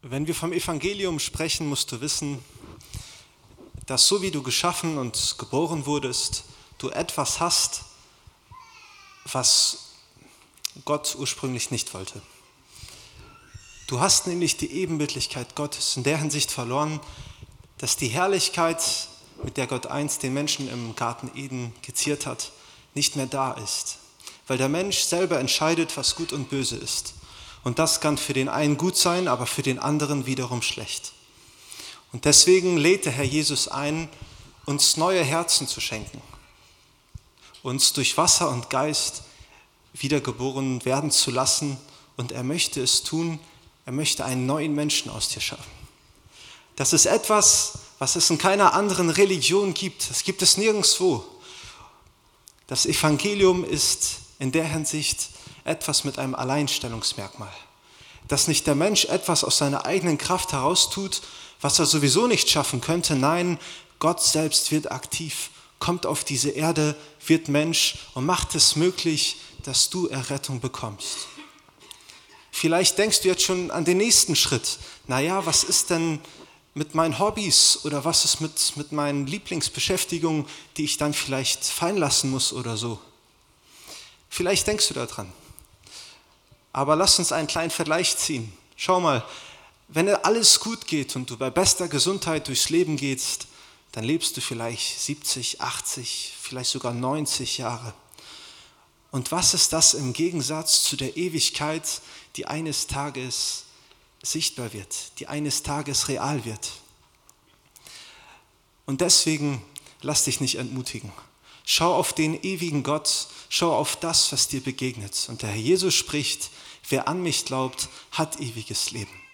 Wenn wir vom Evangelium sprechen, musst du wissen, dass so wie du geschaffen und geboren wurdest, du etwas hast, was Gott ursprünglich nicht wollte. Du hast nämlich die Ebenbildlichkeit Gottes in der Hinsicht verloren, dass die Herrlichkeit, mit der Gott einst den Menschen im Garten Eden geziert hat, nicht mehr da ist. Weil der Mensch selber entscheidet, was gut und böse ist. Und das kann für den einen gut sein, aber für den anderen wiederum schlecht. Und deswegen lädt der Herr Jesus ein, uns neue Herzen zu schenken. Uns durch Wasser und Geist wiedergeboren werden zu lassen. Und er möchte es tun, er möchte einen neuen Menschen aus dir schaffen. Das ist etwas, was es in keiner anderen Religion gibt. Das gibt es nirgendwo. Das Evangelium ist in der Hinsicht etwas mit einem Alleinstellungsmerkmal. Dass nicht der Mensch etwas aus seiner eigenen Kraft heraus tut, was er sowieso nicht schaffen könnte. Nein, Gott selbst wird aktiv, kommt auf diese Erde, wird Mensch und macht es möglich, dass du Errettung bekommst. Vielleicht denkst du jetzt schon an den nächsten Schritt. Naja, was ist denn mit meinen Hobbys oder was ist mit meinen Lieblingsbeschäftigungen, die ich dann vielleicht fallen lassen muss oder so? Vielleicht denkst du daran. Aber lass uns einen kleinen Vergleich ziehen. Schau mal, wenn alles gut geht und du bei bester Gesundheit durchs Leben gehst, dann lebst du vielleicht 70, 80, vielleicht sogar 90 Jahre. Und was ist das im Gegensatz zu der Ewigkeit, die eines Tages sichtbar wird, die eines Tages real wird? Und deswegen lass dich nicht entmutigen. Schau auf den ewigen Gott, schau auf das, was dir begegnet. Und der Herr Jesus spricht, wer an mich glaubt, hat ewiges Leben.